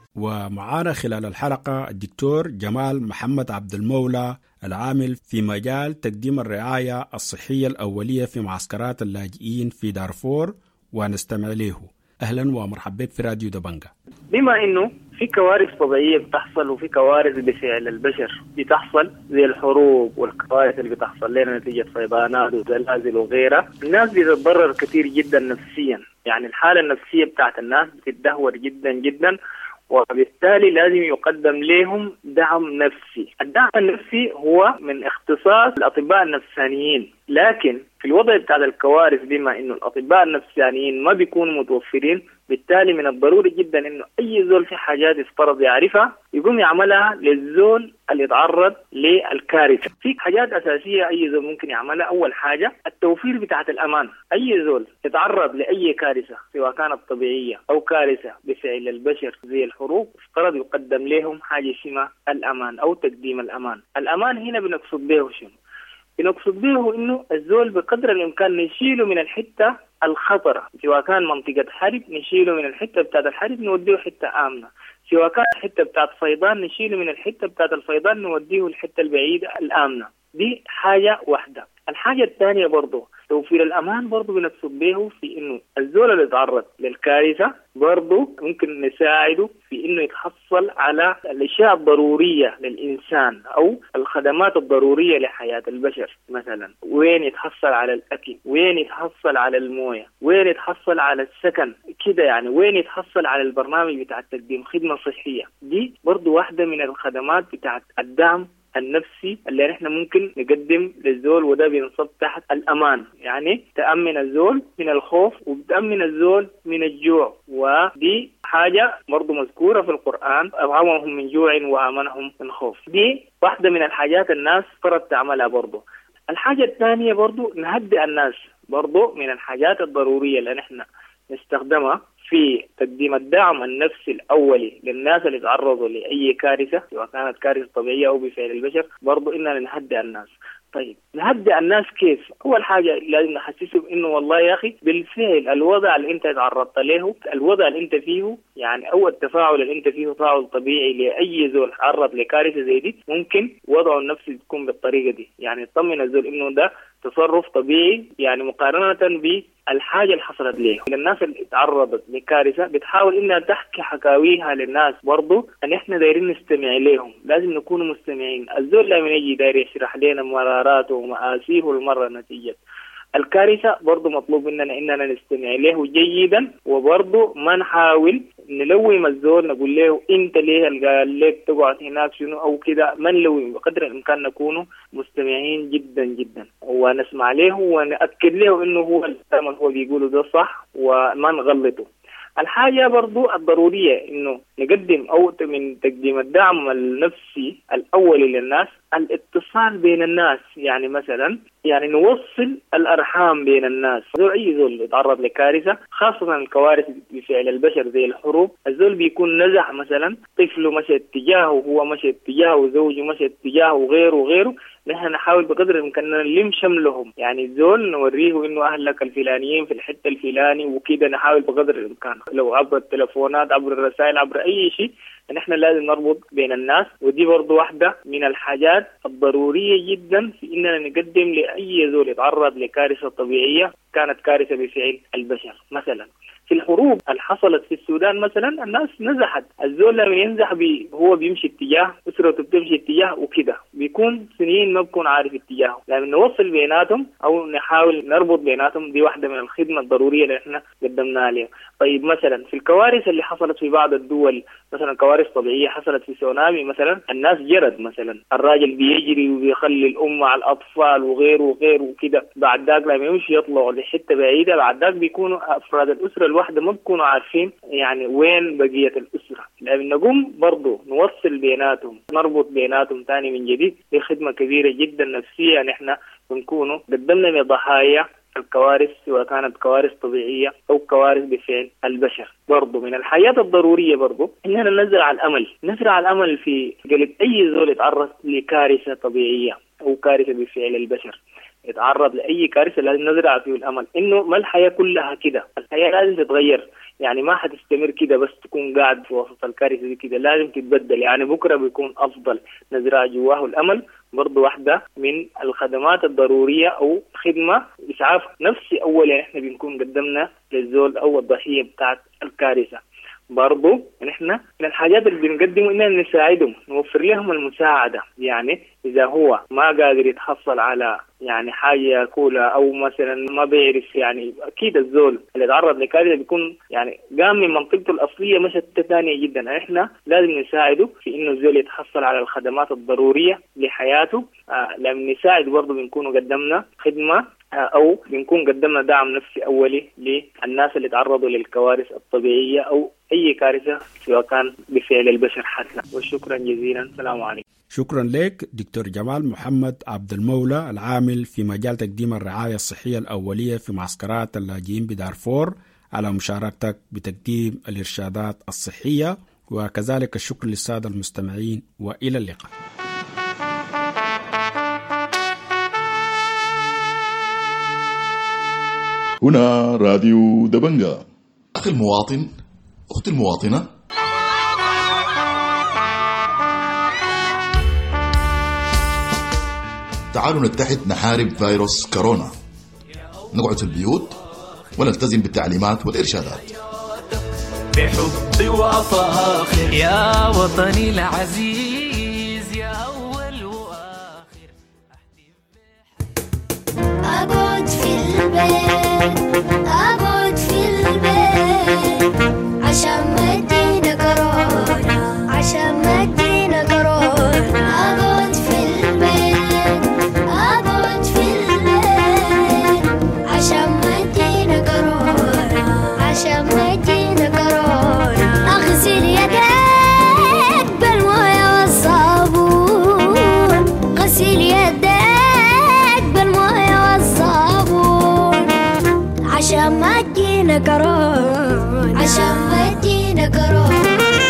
ومعانا خلال الحلقة الدكتور جمال محمد عبد المولى العامل في مجال تقديم الرعاية الصحية الأولية في معسكرات اللاجئين في دارفور، ونستمع له. أهلا ومرحبا بك في راديو دبنجا. بما إنه في كوارث طبيعية بتحصل وفي كوارث بفعل البشر بتحصل زي الحروب والكوارث اللي بتحصل لنا نتيجة فيضانات وزلازل وغيرها، الناس بتتضرر كثير جدا نفسيا، يعني الحالة النفسية بتاعت الناس بتتدهور جدا جدا، وبالتالي لازم يقدم لهم دعم نفسي. الدعم النفسي هو من اختصاص الأطباء النفسانيين، لكن في الوضع بتاع الكوارث بما إنه الأطباء النفسانيين ما بيكونوا متوفرين، بالتالي من الضروري جدا إنه أي زول في حاجات يفترض يعرفها يقوم يعملها للزول اللي يتعرض للكارثة. في حاجات أساسية أي زول ممكن يعملها. أول حاجة التوفير بتاعت الأمان. أي زول يتعرض لأي كارثة سواء كانت طبيعية أو كارثة بفعل البشر زي الحروب، افترض يقدم لهم حاجة اسمها الأمان أو تقديم الأمان. الأمان هنا بنقصد به شنو؟ بنقصد به إنه الزول بقدر الإمكان نشيله من الحتة الخطرة، سواء كان منطقة حرب نشيله من الحتة بتاعت الحرب نوديه حتة آمنة، سواء كان الحتة بتاعت فيضان نشيله من الحتة بتاعت الفيضان نوديه الحتة البعيدة الآمنة. دي حاجة واحدة. الحاجة الثانية برضو توفير الأمان، برضو بنقصد به في إنه الزول اللي يتعرض للكارثة برضو ممكن نساعده في إنه يتحصل على الأشياء الضرورية للإنسان أو الخدمات الضرورية لحياة البشر. مثلا وين يتحصل على الأكل، وين يتحصل على الموية، وين يتحصل على السكن كده، يعني وين يتحصل على البرنامج بتاع تقديم خدمة صحية. دي برضو واحدة من الخدمات بتاع الدعم النفسي اللي نحن ممكن نقدم للزول، وده بينصب تحت الأمان، يعني تأمن الزول من الخوف وبتأمن الزول من الجوع، ودي حاجة برضو مذكورة في القرآن، أطعمهم من جوع وآمنهم من خوف. دي واحدة من الحاجات الناس فرض تعملها برضو. الحاجة الثانية برضو نهدئ الناس، برضو من الحاجات الضرورية اللي نحن نستخدمها في تقديم الدعم النفسي الأولي للناس اللي تعرضوا لأي كارثة سواء كانت كارثة طبيعية أو بفعل البشر، برضو إننا نهدئ الناس. طيب نهدئ الناس كيف؟ أول حاجة لازم نحسسهم إنه والله يا أخي بالفعل الوضع اللي أنت تعرضت له، الوضع اللي أنت فيه، يعني أول التفاعل اللي أنت فيه تفاعل طبيعي لأي زول تعرض لكارثة زي دي، ممكن وضعه النفسي تكون بالطريقة دي، يعني تطمن الزول إنه ده تصرف طبيعي، يعني مقارنة بالحاجة اللي حصلت له. الناس اللي تعرضت لكارثة بتحاول إنها تحكي حكاويها للناس، برضو أن إحنا دايرين نستمع لهم، لازم نكون مستمعين. الزول لما يجي داير يشرح لنا مراراته ومآسيه المرة نتيجة الكارثة، برضو مطلوب إننا نستمع له جيدا، وبرضو ما نحاول نلوم الزول نقول له أنت ليه قال لك تقعد هناك شنو أو كده، ما نلوم، بقدر الإمكان نكون مستمعين جدا جدا ونسمع له ونأكد له إنه هو الكلام هو بيقوله ده صح وما نغلطه. الحاجة برضو الضرورية إنه نقدم أو من تقديم الدعم النفسي الأولي للناس الاتصال بين الناس، يعني مثلا يعني نوصل الأرحام بين الناس. أي زول يتعرض لكارثة، خاصة الكوارث بفعل البشر زي الحروب، الزول بيكون نزح مثلا طفله مشى اتجاهه، هو مشى اتجاهه، زوجه مشى اتجاهه، وغيره، نحن نحاول بقدر الإمكان نلم شملهم، يعني الزول نوريه إنه أهلك الفلانيين في الحتة الفلاني وكده، نحاول بقدر الإمكان لو عبر التلفونات عبر الرسائل عبر أي شيء، نحن لازم نربط بين الناس. ودي برضو واحدة من الحاجات الضرورية جدا في إننا نقدم لأي زول يتعرض لكارثة طبيعية كانت كارثة بفعل البشر. مثلا في الحروب اللي حصلت في السودان مثلا الناس نزحت، الزول لما ينزح هو بيمشي اتجاه، أسرته بتمشي اتجاه وكده، بيكون سنين ما بكون عارف اتجاهه، لازم نوصل بيناتهم أو نحاول نربط بيناتهم. دي واحدة من الخدمة الضرورية اللي احنا قدمناها عليهم. طيب مثلا في الكوارث اللي حصلت في بعض الدول، مثلا كوارث طبيعية حصلت في سونامي مثلا، الناس جرد مثلا، الراجل بيجري وبيخلي الأم على الأطفال وغيره وكده، بعد ذاك لما يمشي يطلعوا لحتة بعيدة، بعد ذاك بيكونوا أفراد الأسرة الواحدة ما بيكونوا عارفين يعني وين بقية الأسرة. لازم نقوم برضو نوصل بيناتهم، نربط بيناتهم تاني من جديد. دي خدمة كبيرة جدا نفسية نحن بنكونوا قدمنا لضحايا الكوارث سواء كانت كوارث طبيعية أو كوارث بفعل البشر. برضو من الحاجات الضرورية برضو إننا نزرع الأمل في قلب أي زول يتعرض لكارثة طبيعية أو كارثة بفعل البشر، يتعرض لأي كارثة لازم نزرع فيه الأمل إنه ما الحياة كلها كده، الحياة لازم تتغير، يعني ما حتستمر كده بس تكون قاعد في وسط الكارثة دي كده، لازم تتبدل، يعني بكرة بيكون أفضل. نزرع جواه الأمل برضو واحدة من الخدمات الضرورية أو خدمة إسعاف نفسي أولا إحنا بنكون قدمنا للزول أو الضحية بتاعت الكارثة. برضو نحن من الحاجات اللي بنقدمه إننا نساعدهم، نوفر لهم المساعدة، يعني إذا هو ما قادر يتحصل على يعني حاجة يأكلها أو مثلا ما بيعرف، يعني أكيد الزول اللي تعرض لكارثة بيكون يعني قام من منطقته الأصلية مشت ثانية جدا، إحنا لازم نساعده في إنه الزول يتحصل على الخدمات الضرورية لحياته. لما نساعد برضو بنكون قدمنا خدمة أو بنكون قدمنا دعم نفسي أولي للناس اللي تعرضوا للكوارث الطبيعية أو أي كارثة سواء كان بفعل البشر حتى. وشكرا جزيلا، السلام عليكم. شكرا لك دكتور جمال محمد عبد المولى، العامل في مجال تقديم الرعاية الصحية الأولية في معسكرات اللاجئين بدارفور، على مشاركتك بتقديم الإرشادات الصحية، وكذلك الشكر للسادة المستمعين، وإلى اللقاء. هنا راديو دبنجا. أخي المواطن، أختي المواطنة، تعالوا نتحد نحارب فيروس كورونا، نقعد في البيوت ونلتزم بالتعليمات والإرشادات. بحبي وأفاخر يا وطني العزيز، يا أول وآخر. أقعد في البيت، أقعد في البيت عشان ما تجينا كورونا، عشان ما تجينا كورونا. أقعد في البيت، أقعد في البيت عشان ما تجينا كورونا، عشان ما تجينا كورونا. أغسل يديك بالموية والصابون، غسل يديك بالموية والصابون عشان ما تجينا كورونا، عشان ما تجينا كورونا.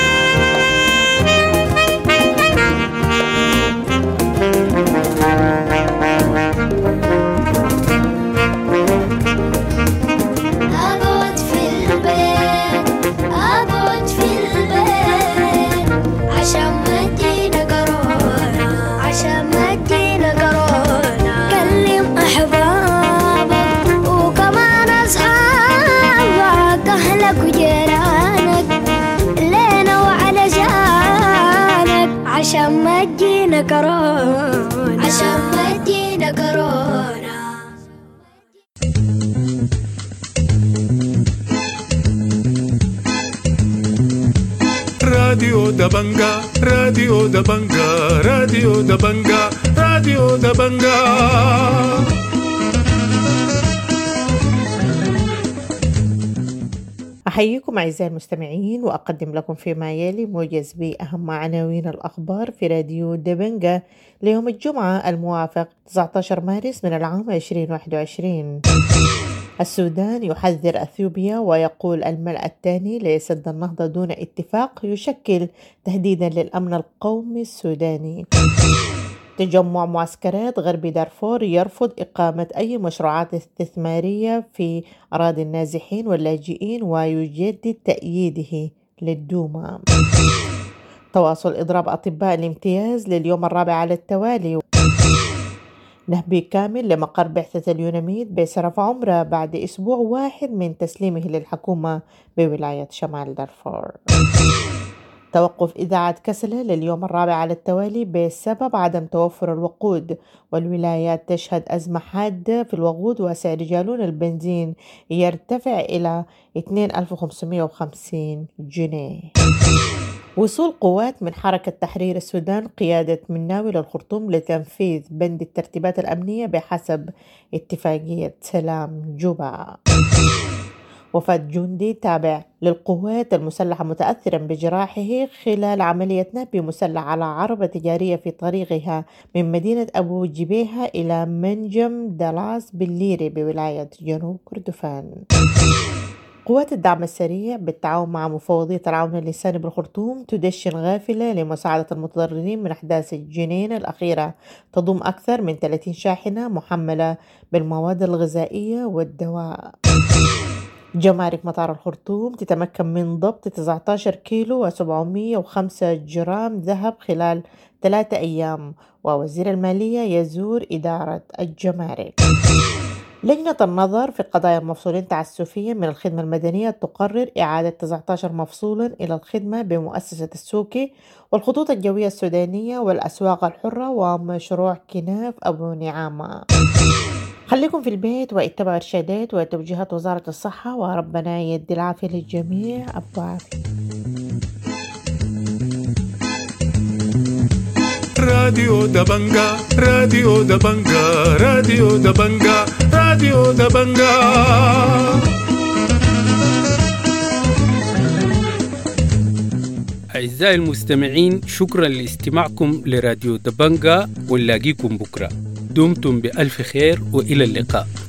أقعد في البيت، أقعد في البيت عشان ما تجينا كورونا، عشان ما تجينا كورونا. كلم أحبابك وكمان أصحابك، أهلك وجيرانك، لينا وعلى جانك عشان ما تجينا كورونا، عشان ما تجينا كورونا. راديو دبنجا، راديو دبنجا، راديو دبنجا، راديو دبنجا. أحييكم أعزائي المستمعين، وأقدم لكم فيما يلي موجز بأهم عناوين الأخبار في راديو دبنجا ليوم الجمعة الموافق 19 مارس من العام 2021. السودان يحذر أثيوبيا ويقول الملأ الثاني لسد النهضة دون اتفاق يشكل تهديدا للأمن القومي السوداني. تجمع معسكرات غرب دارفور يرفض إقامة أي مشروعات استثمارية في أراضي النازحين واللاجئين ويجدد تأييده للدوما. تواصل إضراب أطباء الامتياز لليوم الرابع على التوالي. نهبي كامل لمقر بعثة اليوناميد بسرف عمرة بعد أسبوع واحد من تسليمه للحكومة بولاية شمال دارفور. توقف إذاعة كسلة لليوم الرابع على التوالي بسبب عدم توفر الوقود، والولايات تشهد أزمة حادة في الوقود وسعر جالون البنزين يرتفع إلى 2550 جنيه. وصول قوات من حركة تحرير السودان قيادة مناوي للخرطوم لتنفيذ بند الترتيبات الأمنية بحسب اتفاقية سلام جوبا. وفاة جندي تابع للقوات المسلحة متأثرا بجراحه خلال عملية نهب مسلح على عربة تجارية في طريقها من مدينة أبو جبيهة إلى منجم دالاس بالليري بولاية جنوب كردفان. قوات الدعم السريع بالتعاون مع مفوضية العون اللساني بالخرطوم تدشن غافلة لمساعدة المتضررين من أحداث الجنين الأخيرة تضم أكثر من 30 شاحنة محملة بالمواد الغذائية والدواء. جمارك مطار الخرطوم تتمكن من ضبط 19 كيلو و705 جرام ذهب خلال 3 أيام، ووزير المالية يزور إدارة الجمارك. لجنة النظر في قضايا المفصولين تعسفيا من الخدمة المدنية تقرر إعادة 19 مفصولا إلى الخدمة بمؤسسة السوكي والخطوط الجوية السودانية والأسواق الحرة ومشروع كناف أبو نعامة. خليكم في البيت واتبعوا إرشادات وتوجيهات وزارة الصحة، وربنا يدي العافية للجميع. أبو عافية. راديو دبنجا راديو دبنجا راديو دبنجا راديو دبنجا. أعزائي المستمعين، شكرا لاستماعكم لراديو دبنجا، ونلاقيكم بكرة. دمتم بألف خير وإلى اللقاء.